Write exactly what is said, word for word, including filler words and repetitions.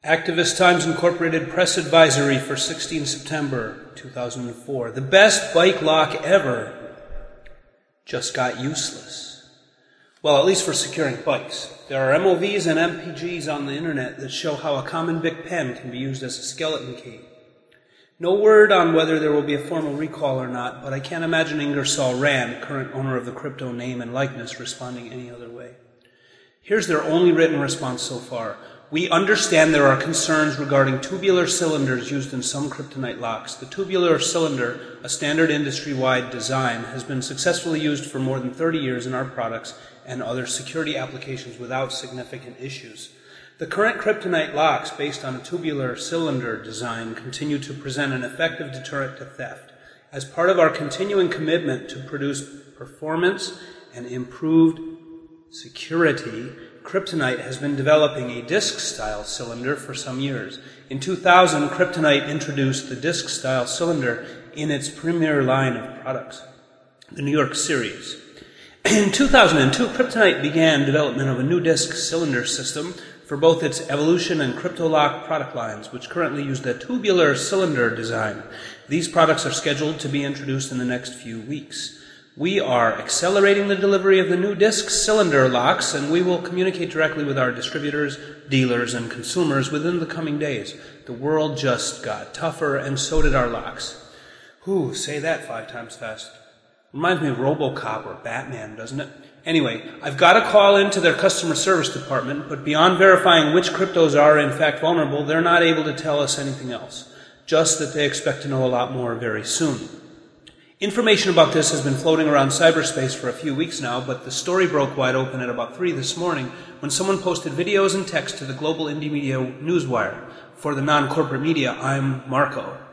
Activist Times Incorporated Press Advisory for sixteenth September two thousand four. The best bike lock ever just got useless. Well, at least for securing bikes. There are M O Vs and M P Gs on the internet that show how a common Bic pen can be used as a skeleton key. No word on whether there will be a formal recall or not, but I can't imagine Ingersoll Rand, current owner of the crypto name and likeness, responding any other way. Here's their only written response so far. We understand there are concerns regarding tubular cylinders used in some kryptonite locks. The tubular cylinder, a standard industry-wide design, has been successfully used for more than thirty years in our products and other security applications without significant issues. The current kryptonite locks, based on a tubular cylinder design, continue to present an effective deterrent to theft. As part of our continuing commitment to produce performance and improved security, Kryptonite has been developing a disc-style cylinder for some years. In two thousand, Kryptonite introduced the disc-style cylinder in its premier line of products, the New York Series. In two thousand two, Kryptonite began development of a new disc cylinder system for both its Evolution and CryptoLock product lines, which currently use the tubular cylinder design. These products are scheduled to be introduced in the next few weeks. We are accelerating the delivery of the new disc cylinder locks, and we will communicate directly with our distributors, dealers, and consumers within the coming days. The world just got tougher, and so did our locks. Whew, say that five times fast. Reminds me of RoboCop or Batman, doesn't it? Anyway, I've got to call into their customer service department, but beyond verifying which cryptos are in fact vulnerable, they're not able to tell us anything else. Just that they expect to know a lot more very soon. Information about this has been floating around cyberspace for a few weeks now, but the story broke wide open at about three this morning when someone posted videos and text to the global indie media Newswire. For the non-corporate media, I'm Marco.